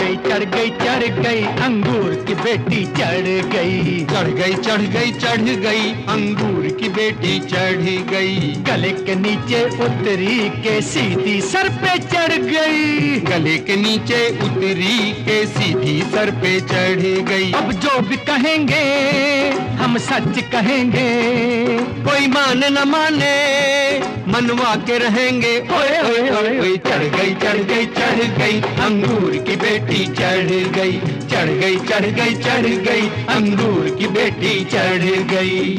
गई चढ़ गई चढ़ गई अंगूर की बेटी चढ़ गई। चढ़ गई चढ़ गई चढ़ गई अंगूर की बेटी चढ़ गई। गले के नीचे उतरी के सीधी सर पे चढ़ गई। गले के नीचे उतरी के सीधी सर पे चढ़ गई। अब जो भी कहेंगे हम सच कहेंगे, कोई माने न माने मनवा के रहेंगे। ओए ओए ओए ओए चढ़ गई चढ़ गई चढ़ गई अंगूर की बेटी चढ़ गई। चढ़ गई चढ़ गई चढ़ गई अंगूर की बेटी चढ़ गई।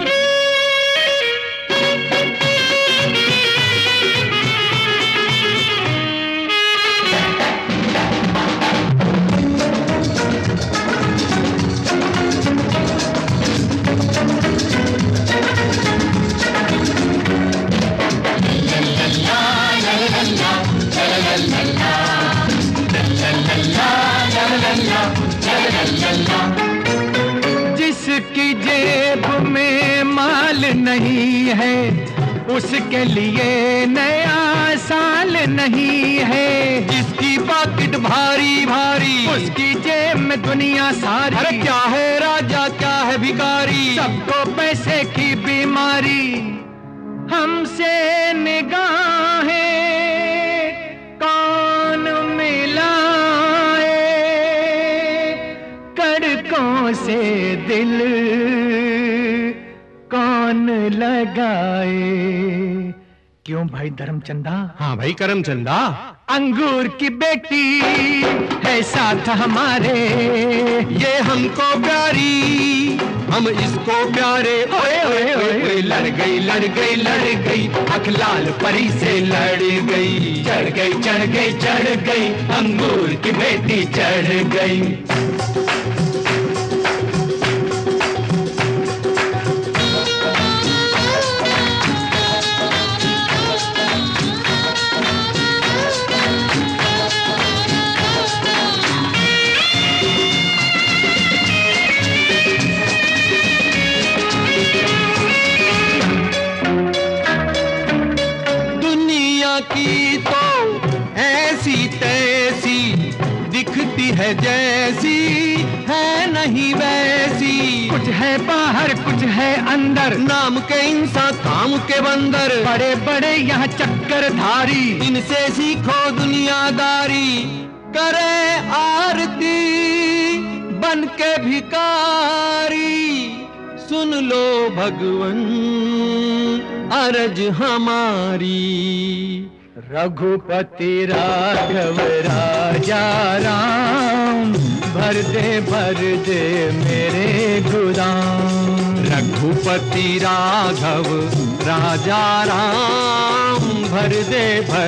जिसकी जेब में माल नहीं है उसके लिए नया साल नहीं है। जिसकी पॉकेट भारी भारी उसकी जेब में दुनिया सारी। अरे क्या है राजा क्या है भिखारी, सबको पैसे की बीमारी। हमसे निगाहें कौन मिलाए, कड़कों से दिल कौन लगाए। क्यों भाई धर्मचंदा? हाँ भाई करमचंदा। अंगूर की बेटी है साथ हमारे, ये हमको प्यारी हम इसको प्यारे। ओए ओए ओए ओए लड़ गई लड़ गई लड़ गई अखलाल परी से लड़ गई। चढ़ गई चढ़ गई चढ़ गई अंगूर की बेटी चढ़ गई। की तो ऐसी तैसी दिखती है जैसी है नहीं वैसी। कुछ है बाहर कुछ है अंदर, नाम के इंसान काम के बंदर। बड़े बड़े यहाँ चक्कर धारी, इनसे सीखो दुनियादारी। करे आरती बन के भिकारी, सुन लो भगवन अरज हमारी। रघुपति राघव राजा राम, भर दे मेरे गोदाम। रघुपति राघव राजा राम, भर दे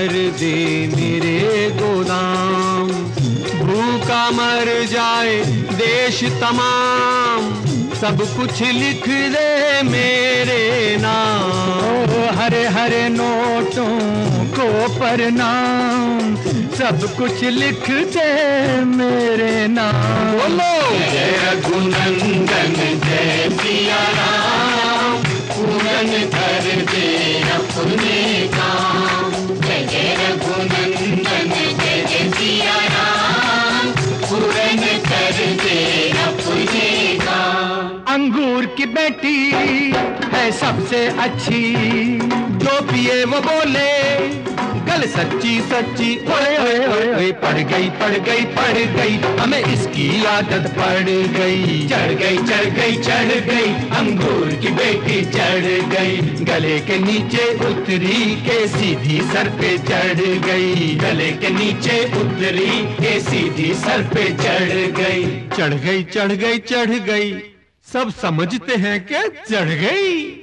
मेरे गोदाम। भूखा मर जाए देश तमाम, सब कुछ लिख दे मेरे नाम। हरे हरे नोटों को प्रणाम, सब कुछ लिख दे मेरे नाम। बोलो जय रघुनंदन जय सिया राम, पूरन कर दे अपने काम। जय जय रघुनंदन जय जय सिया राम, पूरन कर दे अपने काम। अंगूर की बेटी है सबसे अच्छी, जो पिए वो बोले गल सच्ची सच्ची। ओए ओए ओए ओए पड़ गई पड़ गई पड़ गई हमें इसकी आदत पड़ गई। चढ़ गई चढ़ गई चढ़ गई अंगूर की बेटी चढ़ गई। गले के नीचे उतरी के सीधी सर पे चढ़ गई। गले के नीचे उतरी के सीधी सर पे चढ़ गई। चढ़ गई चढ़ गई चढ़ गई, सब समझते हैं कि चढ़ गई।